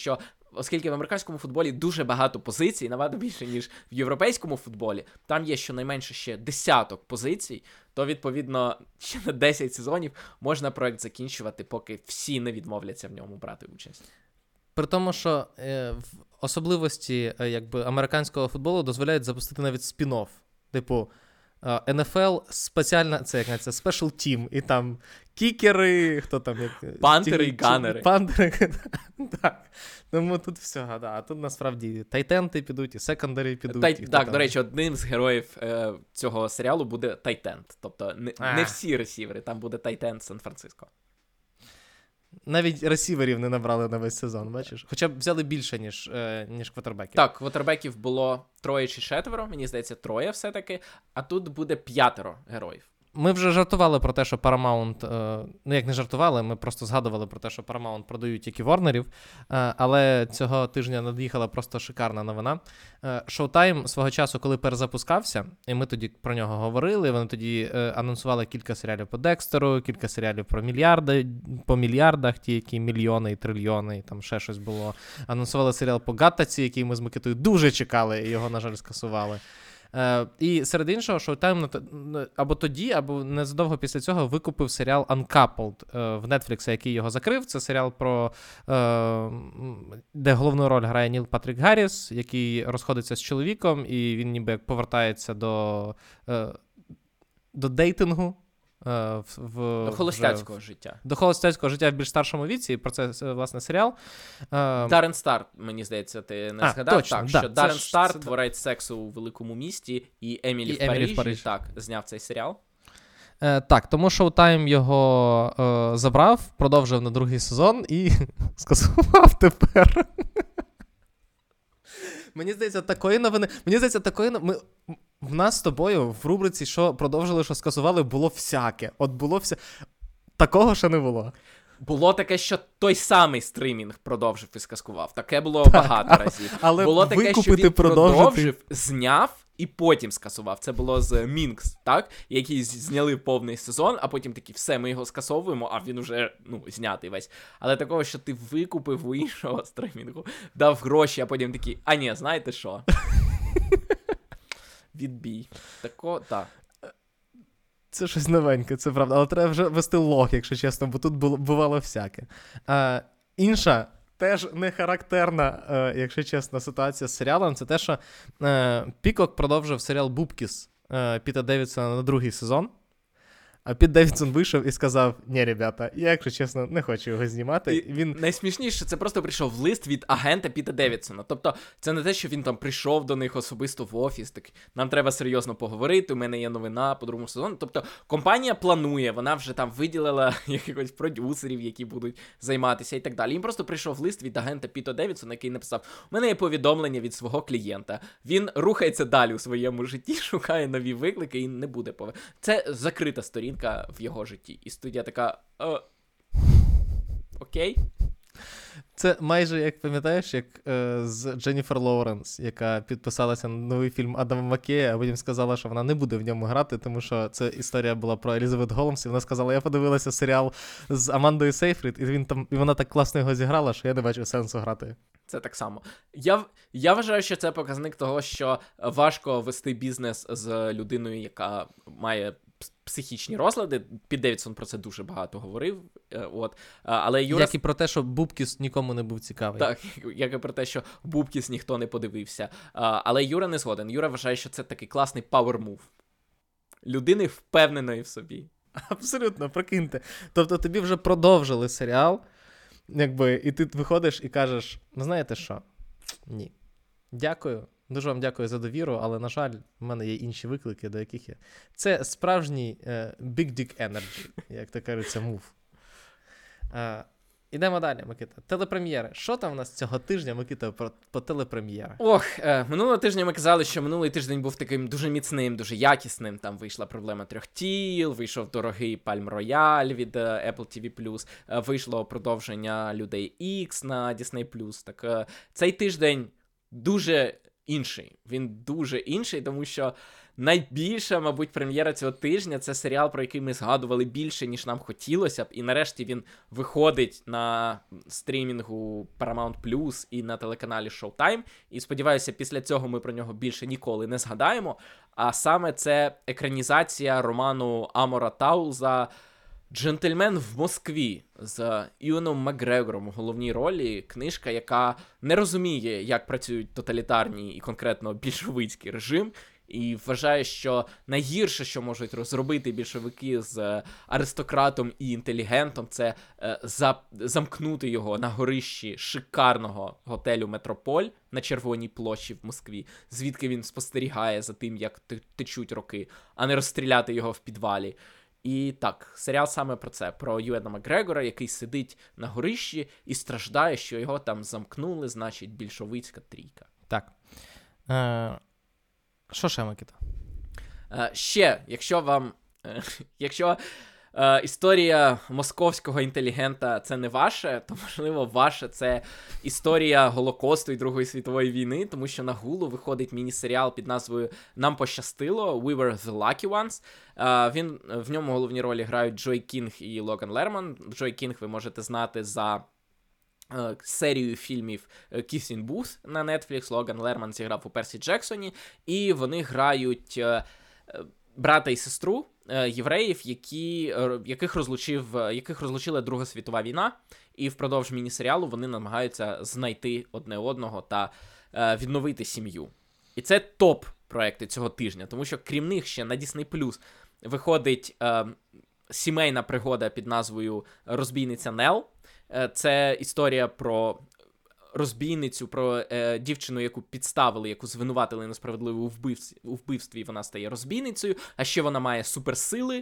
оскільки в американському футболі дуже багато позицій, набагато більше, ніж в європейському футболі, там є щонайменше ще десяток позицій, то, відповідно, ще на 10 сезонів можна проект закінчувати, поки всі не відмовляться в ньому брати участь. При тому, що в особливості якби, американського футболу дозволяють запустити навіть спін-офф. Типу, NFL спеціальна, це як це, special team, і там кікери, хто там, як... Пантери і ганери. Пантери, так. Тому тут все, да. А тут насправді тайтенти підуть, і секондарі підуть. Так, до речі, одним з героїв цього серіалу буде тайтенд. Тобто не всі ресівери, там буде тайтенд Сан-Франциско. Навіть ресіверів не набрали на весь сезон, бачиш? Хоча б взяли більше, ніж квотербеків. Так, квотербеків було 3 чи 4, мені здається, 3 все-таки, а тут буде 5 героїв. Ми вже жартували про те, що Paramount, ну як не жартували, ми просто згадували про те, що Paramount продають тільки Ворнерів, але цього тижня над'їхала просто шикарна новина. Showtime свого часу, коли перезапускався, і ми тоді про нього говорили, вони тоді анонсували кілька серіалів по Декстеру, кілька серіалів про мільярди, по мільярдах, ті, які мільйони і трильйони, і там ще щось було. Анонсували серіал по Гаттаці, який ми з Микитою дуже чекали, і його, на жаль, скасували. І серед іншого, Showtime або тоді, або незадовго після цього викупив серіал Uncoupled в Netflix, який його закрив. Це серіал про де головну роль грає Ніл Патрік Гарріс, який розходиться з чоловіком, і він ніби як повертається до дейтингу. До холостяцького життя. До холостяцького життя в більш старшому віці, і про це, власне, серіал. Даррен Стар, мені здається, ти не згадав. Точно, так, да. що Даррен Стар, творець сексу у великому місті, і Емілі в Парижі, так, зняв цей серіал. Так, тому Showtime його забрав, продовжив на другий сезон і скасував тепер. Мені здається, такої новини... В нас з тобою в рубриці, що продовжили, що скасували, було всяке. От було все... Такого ще не було. Було таке, що той самий стримінг продовжив і скасував. Таке було багато разів. Але було таке, що він продовжити... продовжив, зняв і потім скасував. Це було з Мінкс, так? Які зняли повний сезон, а потім такі, все, ми його скасовуємо, а він уже, знятий весь. Але такого, що ти викупив у іншого стримінгу, дав гроші, а потім такі, а ні, знаєте що? Відбій. Так. Це щось новеньке, це правда. Але треба вже вести лог, якщо чесно, бо тут бувало всяке. Інша, теж не характерна, якщо чесно, ситуація з серіалом, це те, що Пікок продовжив серіал «Бубкіс» Піта Девідсона на другий сезон. А Піт Девідсон вийшов і сказав, ні, ребята, я, якщо чесно, не хочу його знімати. Найсмішніше, це просто прийшов лист від агента Піта Девідсона. Тобто, це не те, що він там прийшов до них особисто в офіс, так, нам треба серйозно поговорити, у мене є новина по другому сезону. Тобто, компанія планує, вона вже там виділила якихось продюсерів, які будуть займатися і так далі. Їм просто прийшов лист від агента Піта Девідсона, який написав, у мене є повідомлення від свого клієнта. Він рухається далі у своєму житті, шукає нові виклики і не буде Це закрита сторінка в його житті. І студія така, окей. Це майже, як пам'ятаєш, як з Дженніфер Лоуренс, яка підписалася на новий фільм Адама Маккея, а потім сказала, що вона не буде в ньому грати, тому що це історія була про Елізабет Голмс, і вона сказала, я подивилася серіал з Амандою Сейфрід, і вона так класно його зіграла, що я не бачу сенсу грати. Це так само. Я вважаю, що це показник того, що важко вести бізнес з людиною, яка має психічні розлади. Піт Девідсон про це дуже багато говорив. Але як і про те, що Бубкіс нікому не був цікавий. Так, як і про те, що Бубкіс ніхто не подивився. Але Юра не згоден. Юра вважає, що це такий класний power move. Людини впевненої в собі. Абсолютно, прикиньте. Тобто тобі вже продовжили серіал, і ти виходиш і кажеш, знаєте що? Ні. Дякую. Дуже вам дякую за довіру, але, на жаль, в мене є інші виклики, до яких я... Це справжній big dick energy, як то кажеться, мув. Ідемо далі, Микита. Телепрем'єри. Що там у нас цього тижня, Микита, по телепрем'єрах? Минулого тижня ми казали, що минулий тиждень був таким дуже міцним, дуже якісним. Там вийшла «Проблема трьох тіл», вийшов дорогий Palm Royale від Apple TV+, вийшло продовження «Людей Ікс» на Disney+. Так, цей тиждень дуже інший. Він дуже інший, тому що найбільша, мабуть, прем'єра цього тижня — це серіал, про який ми згадували більше, ніж нам хотілося б. І нарешті він виходить на стрімінгу Paramount+, і на телеканалі Showtime. І сподіваюся, після цього ми про нього більше ніколи не згадаємо. А саме це екранізація роману Амора Таулза «Джентльмен в Москві» з Юеном Макгрегором у головній ролі. Книжка, яка не розуміє, як працюють тоталітарні і конкретно більшовицький режим, і вважає, що найгірше, що можуть розробити більшовики з аристократом і інтелігентом, це замкнути його на горищі шикарного готелю «Метрополь» на Червоній площі в Москві, звідки він спостерігає за тим, як течуть роки, а не розстріляти його в підвалі. І так, серіал саме про це, про Юена Макгрегора, який сидить на горищі і страждає, що його там замкнули, значить, більшовицька трійка. Так. Що ще, Микита? Ще, якщо історія московського інтелігента — це не ваше, то, можливо, ваше — це історія Голокосту і Другої світової війни, тому що на Hulu виходить міні-серіал під назвою «Нам пощастило» «We were the lucky ones». В ньому головні ролі грають Джой Кінг і Логан Лерман. Джой Кінг ви можете знати за серію фільмів «Kissing Booth» на Netflix. Логан Лерман зіграв у Персі Джексоні. І вони грають брата і сестру євреїв, яких розлучила Друга світова війна, і впродовж міні-серіалу вони намагаються знайти одне одного та відновити сім'ю. І це топ-проекти цього тижня, тому що крім них ще на Disney+ виходить сімейна пригода під назвою «Розбійниця Нел». Це історія про розбійницю, про дівчину, яку підставили, яку звинуватили несправедливо у вбивстві, і вона стає розбійницею, а ще вона має суперсили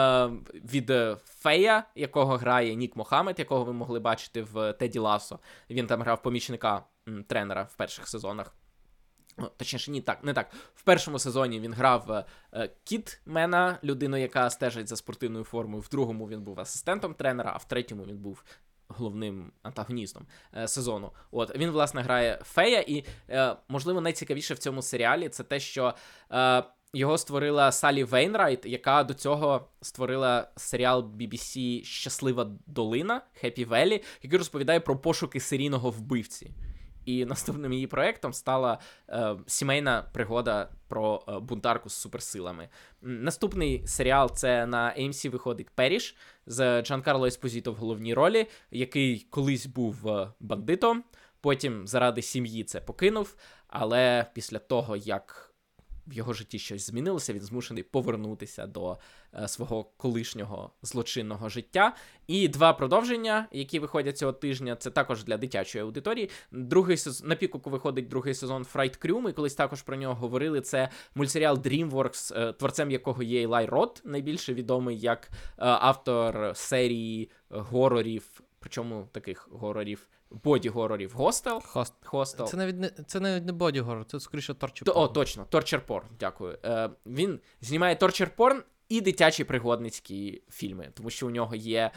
від Фея, якого грає Нік Мохаммед, якого ви могли бачити в Теді Лассо. Він там грав помічника тренера в перших сезонах. Точніше, не так. В першому сезоні він грав Кітмена, людину, яка стежить за спортивною формою. В другому він був асистентом тренера, а в третьому він був головним антагоністом сезону. Він, власне, грає Фея, і, можливо, найцікавіше в цьому серіалі це те, що його створила Салі Вейнрайт, яка до цього створила серіал BBC «Щаслива долина» Happy Valley, який розповідає про пошуки серійного вбивці. І наступним її проєктом стала сімейна пригода про бунтарку з суперсилами. Наступний серіал — це на AMC виходить «Періш» з Джанкарло Еспозіто в головній ролі, який колись був бандитом, потім заради сім'ї це покинув, але після того, як в його житті щось змінилося, він змушений повернутися до свого колишнього злочинного життя. І два продовження, які виходять цього тижня, це також для дитячої аудиторії. На піку виходить другий сезон «Fright Crew», ми колись також про нього говорили. Це мультсеріал DreamWorks, творцем якого є Елай Рот, найбільше відомий як автор серії горорів, причому таких горорів, боді-горорів Hostel. Це навіть не боді-горор, це скоріше торчер-порн. Точно, торчер-порн, дякую. Він знімає торчер-порн і дитячі пригодницькі фільми, тому що у нього є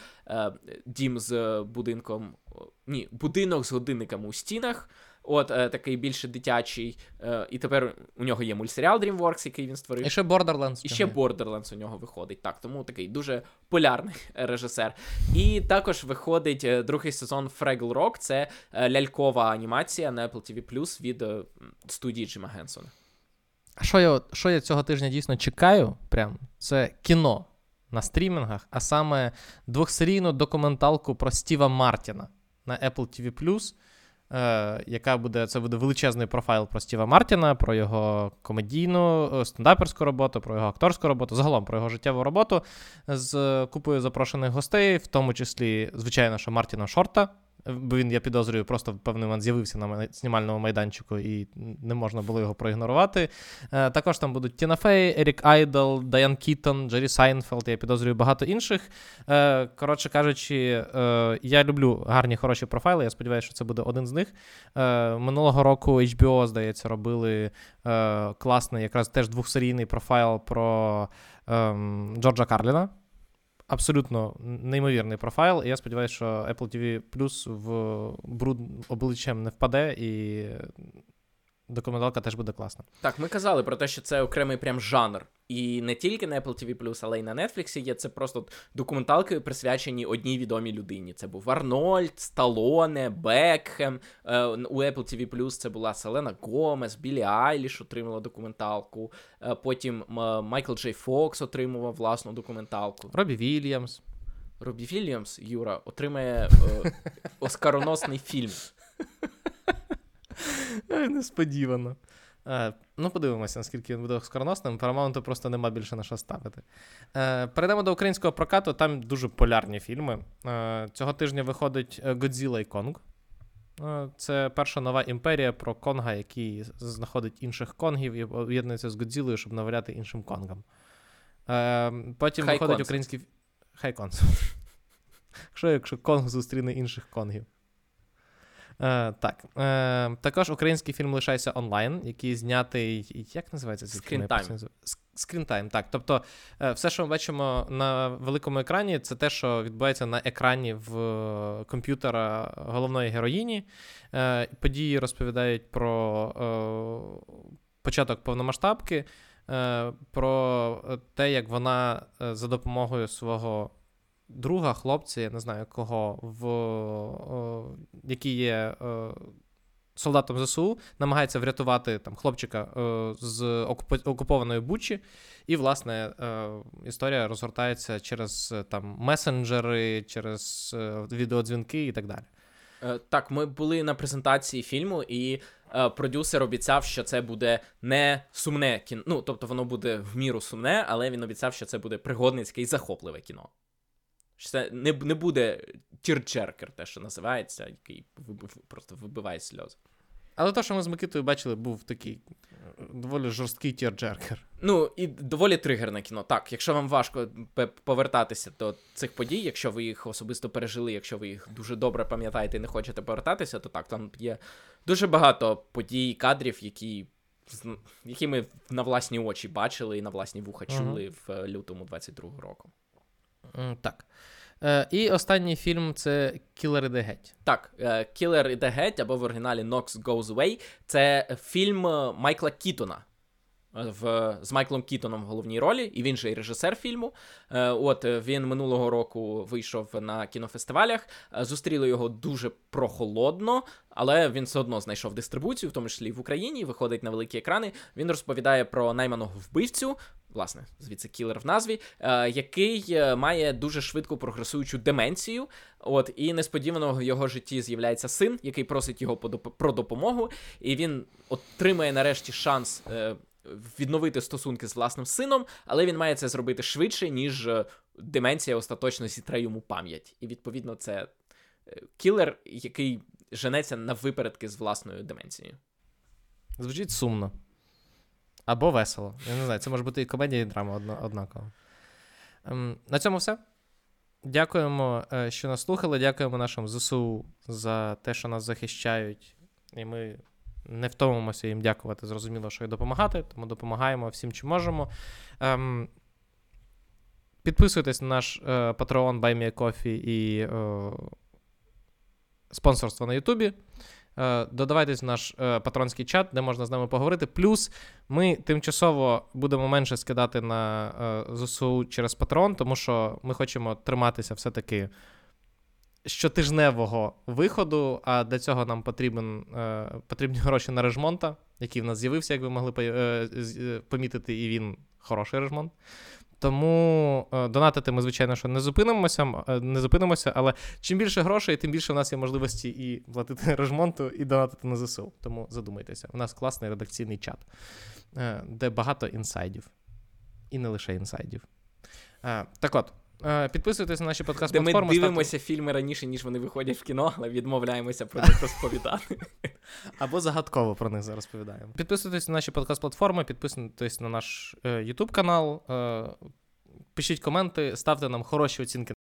будинок з годинниками у стінах, такий більше дитячий, і тепер у нього є мультсеріал DreamWorks, який він створив. І ще Borderlands. І ще Borderlands у нього виходить, так, тому такий дуже полярний режисер. І також виходить другий сезон Fraggle Rock, це лялькова анімація на Apple TV+, від студії Джима Генсона. А що я цього тижня дійсно чекаю, це кіно на стрімінгах, а саме двохсерійну документалку про Стіва Мартіна на Apple TV+, це буде величезний профайл про Стіва Мартіна, про його комедійну, стендаперську роботу, про його акторську роботу, загалом про його життєву роботу з купою запрошених гостей, в тому числі, звичайно, що Мартіна Шорта, бо він, я підозрюю, просто в певний момент з'явився на знімальному майданчику і не можна було його проігнорувати. Також там будуть Тіна Фей, Ерік Айдл, Дайан Кітон, Джері Сайнфелд, я підозрюю багато інших. Коротше кажучи, я люблю гарні, хороші профайли, я сподіваюся, що це буде один з них. Минулого року HBO, здається, робили класний, якраз теж двохсерійний профайл про Джорджа Карліна. Абсолютно неймовірний профайл, і я сподіваюся, що Apple TV Plus в бруд обличчям не впаде і документалка теж буде класна. Так, ми казали про те, що це окремий прям жанр. І не тільки на Apple TV+, але й на Netflix є. Це просто документалки, присвячені одній відомій людині. Це був Арнольд, Сталлоне, Бекхем. У Apple TV+, це була Селена Гомес, Біллі Айліш отримала документалку. Потім Майкл Джей Фокс отримував власну документалку. Робі Вільямс. Робі Вільямс, Юра, отримає оскароносний фільм. Несподівано. Ну, подивимося, наскільки він буде скороносним. Paramount просто нема більше на що ставити. Перейдемо до українського прокату. Там дуже полярні фільми. Цього тижня виходить Годзілла і Конг. Це перша нова імперія про Конга, який знаходить інших Конгів і об'єднується з Годзіллою, щоб наваляти іншим Конгам. Потім виходить український... Хайконс. Якщо Конг зустріне інших Конгів. Так. Також український фільм «Лишайся онлайн», який знятий... Як називається цей фільм? Скрінтайм, так. Тобто все, що ми бачимо на великому екрані, це те, що відбувається на екрані в комп'ютера головної героїні. Події розповідають про початок повномасштабки, про те, як вона за допомогою свого друга, хлопця, я не знаю кого, який є солдатом ЗСУ, намагається врятувати там хлопчика з окупованої Бучі. І, власне, історія розгортається через там месенджери, через відеодзвінки і так далі. Так, ми були на презентації фільму, і продюсер обіцяв, що це буде не сумне кіно. Ну, тобто воно буде в міру сумне, але він обіцяв, що це буде пригодницьке і захопливе кіно. Що це не буде тірджеркер, те, що називається, який просто вибиває сльози. Але те, що ми з Микитою бачили, був такий доволі жорсткий тірджеркер. Ну, і доволі тригерне кіно. Так, якщо вам важко повертатися до цих подій, якщо ви їх особисто пережили, якщо ви їх дуже добре пам'ятаєте і не хочете повертатися, то так, там є дуже багато подій, кадрів, які ми на власні очі бачили і на власні вуха чули в лютому 22-го року. Так. І останній фільм – це «Кілер іде геть». Так, «Кілер іде геть» або в оригіналі «Knox Goes Away» – це фільм Майкла Кітона. З Майклом Кітоном в головній ролі, і він же і режисер фільму. Він минулого року вийшов на кінофестивалях, зустріли його дуже прохолодно, але він все одно знайшов дистрибуцію, в тому числі і в Україні, виходить на великі екрани. Він розповідає про найманого вбивцю, власне, звідси кілер в назві, який має дуже швидко прогресуючу деменцію, і несподівано в його житті з'являється син, який просить його про допомогу, і він отримає нарешті шанс відновити стосунки з власним сином, але він має це зробити швидше, ніж деменція остаточно зітре йому пам'ять. І, відповідно, це кілер, який женеться на випередки з власною деменцією. Звучить сумно. Або весело. Я не знаю, це може бути і комедія, і драма однаково. На цьому все. Дякуємо, що нас слухали. Дякуємо нашим ЗСУ за те, що нас захищають. І ми не втомимося їм дякувати. Зрозуміло, що і допомагати, тому допомагаємо всім, чим можемо. Підписуйтесь на наш Patreon, Buy Me a Coffee і спонсорство на Ютубі. Додавайтесь в наш патронський чат, де можна з нами поговорити. Плюс ми тимчасово будемо менше скидати на ЗСУ через Patreon, тому що ми хочемо триматися все-таки щотижневого виходу, а для цього нам потрібні гроші на Режмонта, який в нас з'явився, як ви могли помітити, і він хороший Режмонт. Тому донатити ми, звичайно, що не зупинимося, але чим більше грошей, тим більше в нас є можливості і платити Режмонту, і донатити на ЗСУ. Тому задумайтеся. У нас класний редакційний чат, де багато інсайдів. І не лише інсайдів. Так от, підписуйтесь на наші подкаст-платформи. Де ми дивимося фільми раніше, ніж вони виходять в кіно, але відмовляємося про них розповідати. Або загадково про них розповідаємо. Підписуйтесь на наші подкаст-платформи, підписуйтесь на наш YouTube-канал, пишіть коменти, ставте нам хороші оцінки